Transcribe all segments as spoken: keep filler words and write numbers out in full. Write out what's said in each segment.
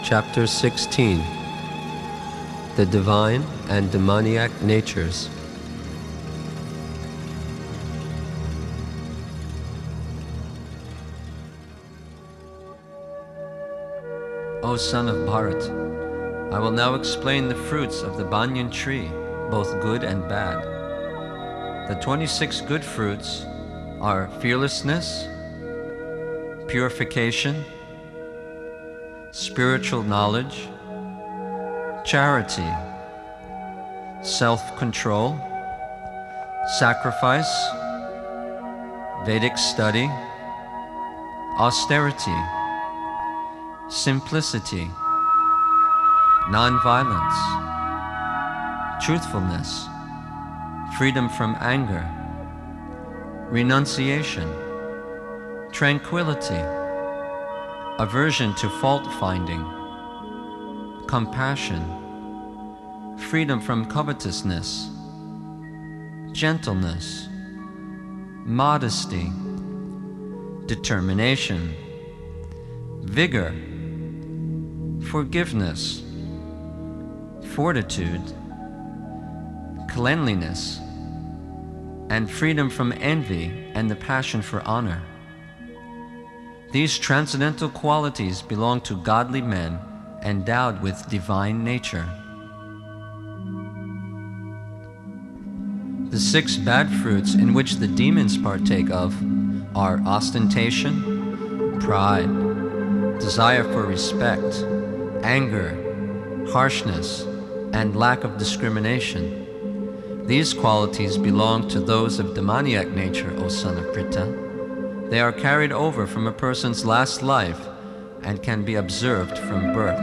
Chapter sixteen. The Divine and Demoniac Natures. O son of Bharat, I will now explain the fruits of the banyan tree, both good and bad. The twenty-six good fruits are fearlessness, purification, spiritual knowledge, charity, self-control, sacrifice, Vedic study, austerity, simplicity, non-violence, truthfulness, freedom from anger, renunciation, tranquility, aversion to fault-finding, compassion, freedom from covetousness, gentleness, modesty, determination, vigor, forgiveness, fortitude, cleanliness, and freedom from envy and the passion for honor. These transcendental qualities belong to godly men endowed with divine nature. The six bad fruits in which the demons partake of are ostentation, pride, desire for respect, anger, harshness, and lack of discrimination. These qualities belong to those of demoniac nature, O son of Pritha. They are carried over from a person's last life and can be observed from birth.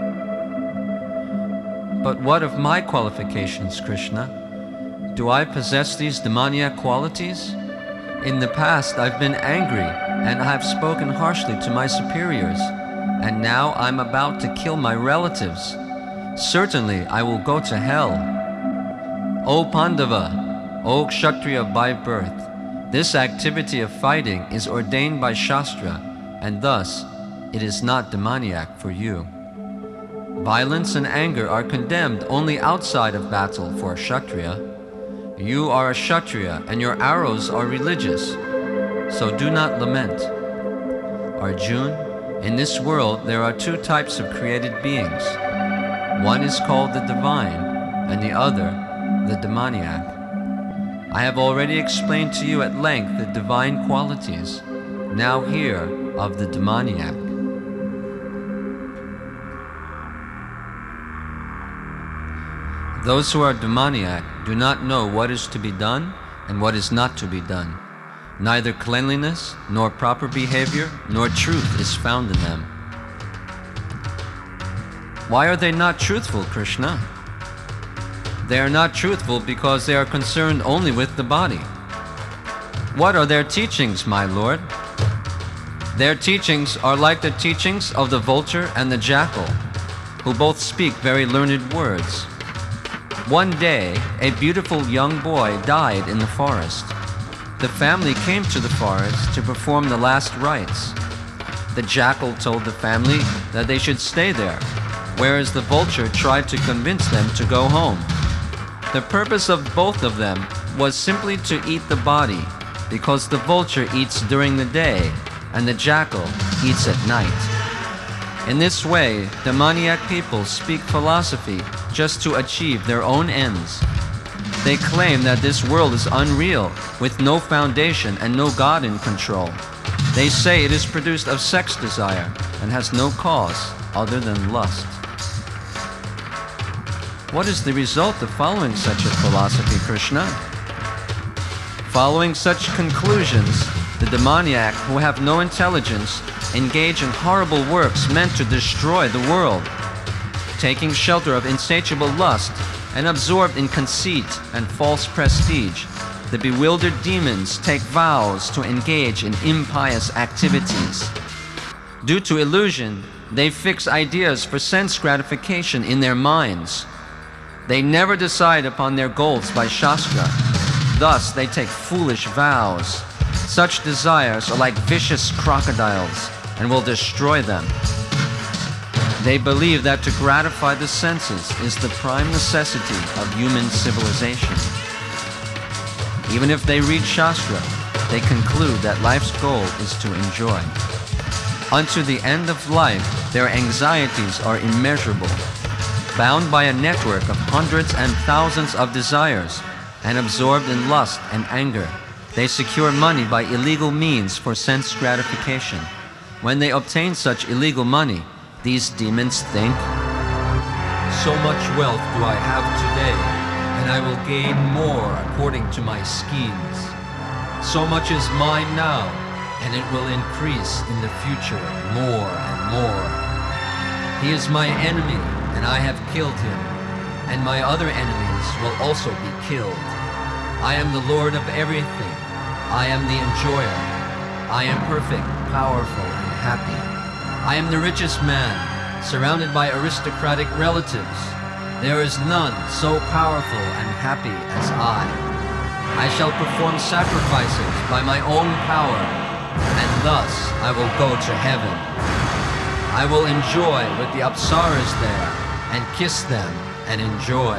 But what of my qualifications, Krishna? Do I possess these demoniac qualities? In the past, I've been angry and I have spoken harshly to my superiors, and now I'm about to kill my relatives. Certainly, I will go to hell. O Pandava, O Kshatriya by birth, this activity of fighting is ordained by Shastra, and thus it is not demoniac for you. Violence and anger are condemned only outside of battle for a Kshatriya. You are a Kshatriya and your arrows are religious, so do not lament. Arjuna, in this world there are two types of created beings. One is called the divine, and the other the demoniac. I have already explained to you at length the divine qualities. Now hear of the demoniac. Those who are demoniac do not know what is to be done and what is not to be done. Neither cleanliness, nor proper behavior, nor truth is found in them. Why are they not truthful, Krishna? They are not truthful because they are concerned only with the body. What are their teachings, my Lord? Their teachings are like the teachings of the vulture and the jackal, who both speak very learned words. One day, a beautiful young boy died in the forest. The family came to the forest to perform the last rites. The jackal told the family that they should stay there, whereas the vulture tried to convince them to go home. The purpose of both of them was simply to eat the body, because the vulture eats during the day and the jackal eats at night. In this way, demoniac people speak philosophy just to achieve their own ends. They claim that this world is unreal, with no foundation and no God in control. They say it is produced of sex desire and has no cause other than lust. What is the result of following such a philosophy, Krishna? Following such conclusions, the demoniac, who have no intelligence, engage in horrible works meant to destroy the world. Taking shelter of insatiable lust and absorbed in conceit and false prestige, the bewildered demons take vows to engage in impious activities. Due to illusion, they fix ideas for sense gratification in their minds. They never decide upon their goals by Shastra. Thus, they take foolish vows. Such desires are like vicious crocodiles and will destroy them. They believe that to gratify the senses is the prime necessity of human civilization. Even if they read Shastra, they conclude that life's goal is to enjoy. Unto the end of life, their anxieties are immeasurable. Bound by a network of hundreds and thousands of desires, and absorbed in lust and anger, they secure money by illegal means for sense gratification. When they obtain such illegal money, these demons think, "So much wealth do I have today, and I will gain more according to my schemes. So much is mine now, and it will increase in the future more and more. He is my enemy, and I have killed him, and my other enemies will also be killed. I am the Lord of everything. I am the enjoyer. I am perfect, powerful, and happy. I am the richest man, surrounded by aristocratic relatives. There is none so powerful and happy as I. I shall perform sacrifices by my own power, and thus I will go to heaven. I will enjoy with the Apsaras there, and kiss them and enjoy."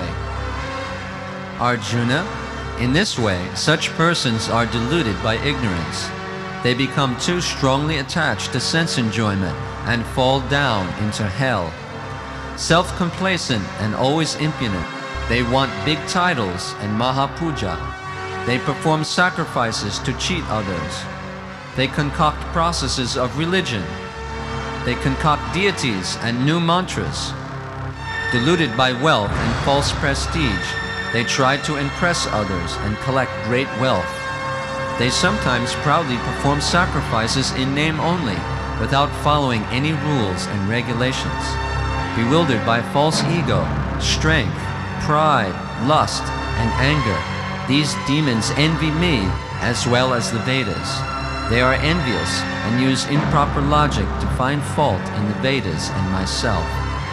Arjuna, in this way, such persons are deluded by ignorance. They become too strongly attached to sense enjoyment and fall down into hell. Self-complacent and always impudent, they want big titles and mahapuja. They perform sacrifices to cheat others. They concoct processes of religion. They concoct deities and new mantras. Deluded by wealth and false prestige, they try to impress others and collect great wealth. They sometimes proudly perform sacrifices in name only, without following any rules and regulations. Bewildered by false ego, strength, pride, lust, and anger, these demons envy me as well as the Vedas. They are envious and use improper logic to find fault in the Vedas and myself.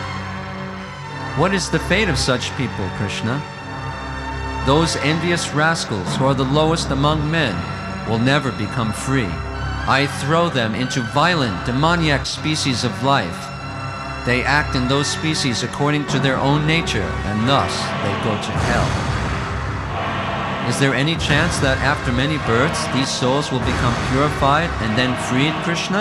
What is the fate of such people, Krishna? Those envious rascals who are the lowest among men will never become free. I throw them into violent, demoniac species of life. They act in those species according to their own nature, and thus they go to hell. Is there any chance that after many births, these souls will become purified and then freed, Krishna?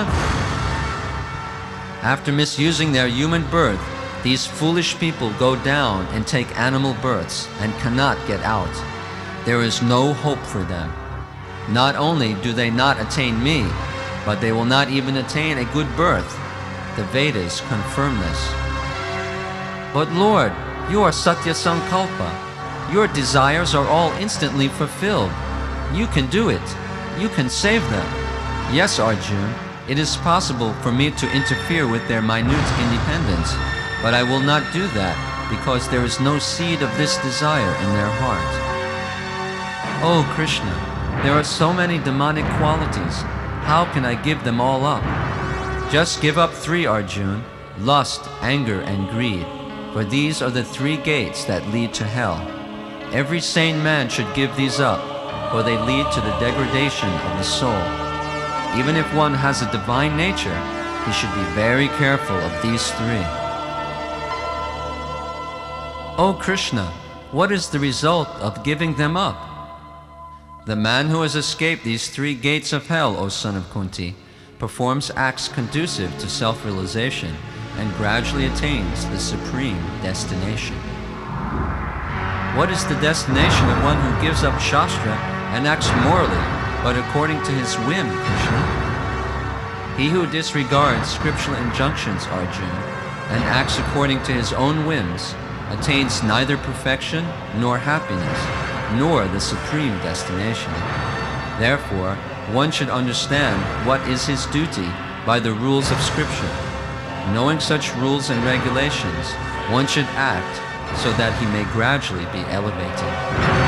After misusing their human birth, these foolish people go down and take animal births and cannot get out. There is no hope for them. Not only do they not attain me, but they will not even attain a good birth. The Vedas confirm this. But Lord, you are Satya Sankalpa. Your desires are all instantly fulfilled. You can do it. You can save them. Yes, Arjuna, it is possible for me to interfere with their minute independence, but I will not do that because there is no seed of this desire in their heart. Oh Krishna, there are so many demonic qualities. How can I give them all up? Just give up three, Arjuna: lust, anger, and greed, for these are the three gates that lead to hell. Every sane man should give these up, for they lead to the degradation of the soul. Even if one has a divine nature, he should be very careful of these three. Oh Krishna, what is the result of giving them up? The man who has escaped these three gates of hell, O son of Kunti, performs acts conducive to self-realization and gradually attains the supreme destination. What is the destination of one who gives up Shastra and acts morally, but according to his whim, Krishna? He who disregards scriptural injunctions, Arjuna, and acts according to his own whims, attains neither perfection nor happiness, nor the supreme destination. Therefore, one should understand what is his duty by the rules of Scripture. Knowing such rules and regulations, one should act so that he may gradually be elevated.